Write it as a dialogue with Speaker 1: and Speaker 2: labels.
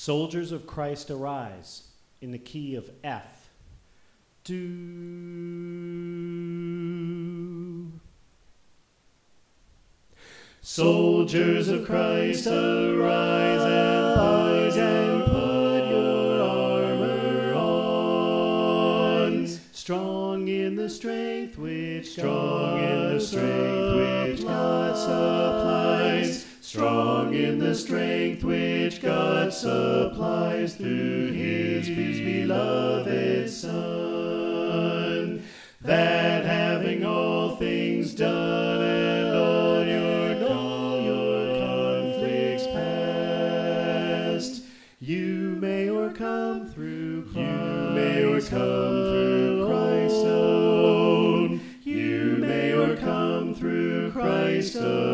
Speaker 1: Soldiers of Christ arise in the key of F. Do. Soldiers of Christ arise and put your armor on. Strong in the strength which God supplies. Strong in the strength which God supplies through his beloved Son, that having all things done and all your conflicts past, you may overcome through Christ alone. You may overcome through Christ alone.